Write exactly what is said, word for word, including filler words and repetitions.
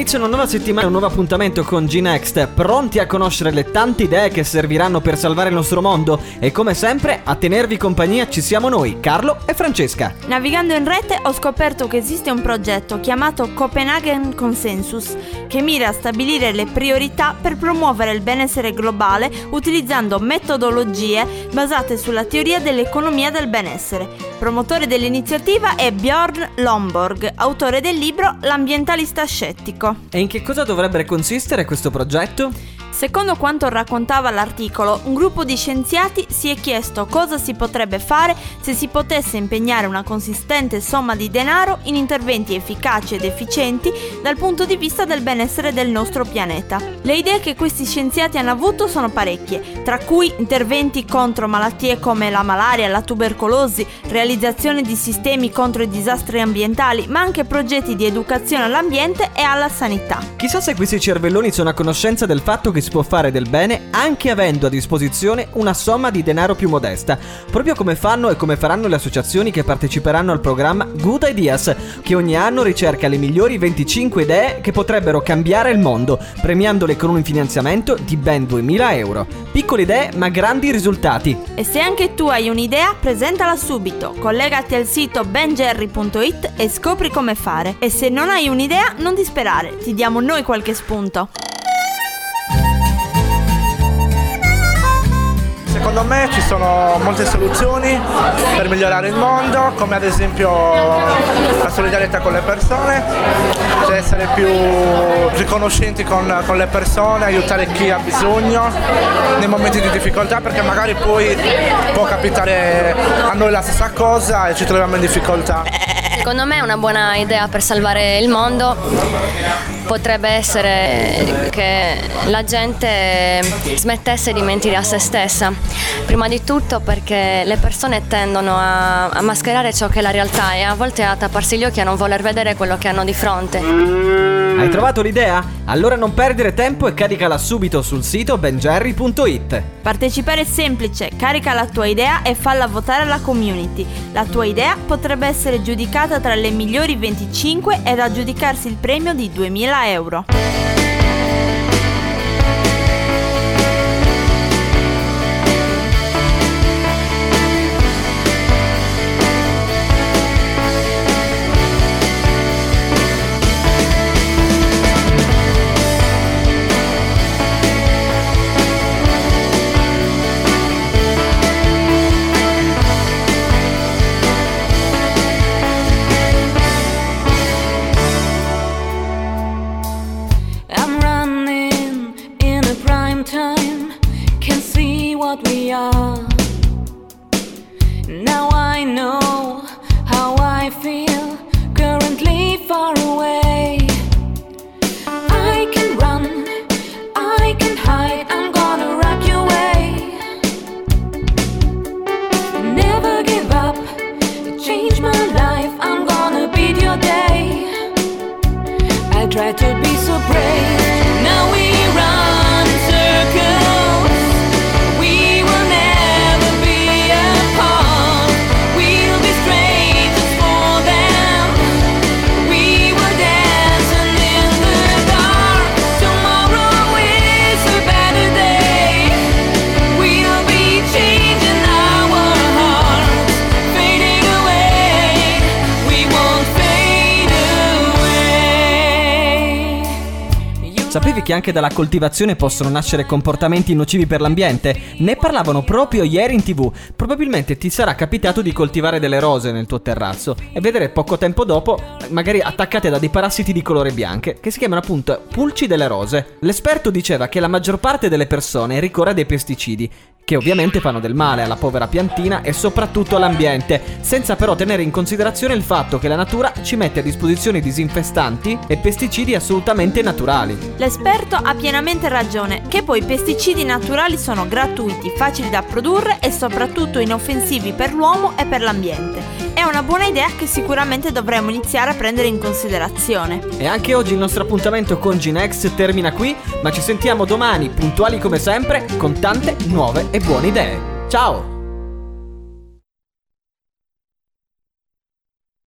Inizia una nuova settimana, un nuovo appuntamento con G-Next, pronti a conoscere le tante idee che serviranno per salvare il nostro mondo. E come sempre, a tenervi compagnia ci siamo noi, Carlo e Francesca. Navigando in rete ho scoperto che esiste un progetto chiamato Copenhagen Consensus, che mira a stabilire le priorità per promuovere il benessere globale utilizzando metodologie basate sulla teoria dell'economia del benessere. Promotore dell'iniziativa è Björn Lomborg, autore del libro L'ambientalista scettico. E in che cosa dovrebbe consistere questo progetto? Secondo quanto raccontava l'articolo, un gruppo di scienziati si è chiesto cosa si potrebbe fare se si potesse impegnare una consistente somma di denaro in interventi efficaci ed efficienti dal punto di vista del benessere del nostro pianeta. Le idee che questi scienziati hanno avuto sono parecchie, tra cui interventi contro malattie come la malaria, la tubercolosi, realizzazione di sistemi contro i disastri ambientali, ma anche progetti di educazione all'ambiente e alla sanità. Chissà se questi cervelloni sono a conoscenza del fatto che si può fare del bene anche avendo a disposizione una somma di denaro più modesta, proprio come fanno e come faranno le associazioni che parteciperanno al programma Good Ideas, che ogni anno ricerca le migliori venticinque idee che potrebbero cambiare il mondo, premiandole con un finanziamento di ben duemila euro. Piccole idee ma grandi risultati. E se anche tu hai un'idea, presentala subito, collegati al sito ben jerry punto it e scopri come fare. E se non hai un'idea, non disperare, ti diamo noi qualche spunto. Secondo me ci sono molte soluzioni per migliorare il mondo, come ad esempio la solidarietà con le persone, cioè essere più riconoscenti con, con le persone, aiutare chi ha bisogno nei momenti di difficoltà, perché magari poi può capitare a noi la stessa cosa e ci troviamo in difficoltà. Secondo me una buona idea per salvare il mondo potrebbe essere che la gente smettesse di mentire a se stessa. Prima di tutto perché le persone tendono a, a mascherare ciò che è la realtà e a volte a tapparsi gli occhi e a non voler vedere quello che hanno di fronte. Hai trovato l'idea? Allora non perdere tempo e caricala subito sul sito ben jerry punto it. Partecipare è semplice, carica la tua idea e falla votare alla community. La tua idea potrebbe essere giudicata tra le migliori venticinque ed aggiudicarsi il premio di duemila euro. What we are. Now I know how I feel, currently far away. I can run, I can hide, I'm gonna rock your way. Never give up, change my life, I'm gonna beat your day. I try to be so brave, now we run in circles. Sapevi che anche dalla coltivazione possono nascere comportamenti nocivi per l'ambiente? Ne parlavano proprio ieri in tv. Probabilmente ti sarà capitato di coltivare delle rose nel tuo terrazzo e vedere poco tempo dopo, magari attaccate da dei parassiti di colore bianco, che si chiamano appunto pulci delle rose. L'esperto diceva che la maggior parte delle persone ricorre a dei pesticidi, che ovviamente fanno del male alla povera piantina e soprattutto all'ambiente, senza però tenere in considerazione il fatto che la natura ci mette a disposizione disinfestanti e pesticidi assolutamente naturali. L'esperto ha pienamente ragione, che poi i pesticidi naturali sono gratuiti, facili da produrre e soprattutto inoffensivi per l'uomo e per l'ambiente. È una buona idea che sicuramente dovremmo iniziare a prendere in considerazione. E anche oggi il nostro appuntamento con G-Next termina qui, ma ci sentiamo domani, puntuali come sempre, con tante nuove e buone idee. Ciao!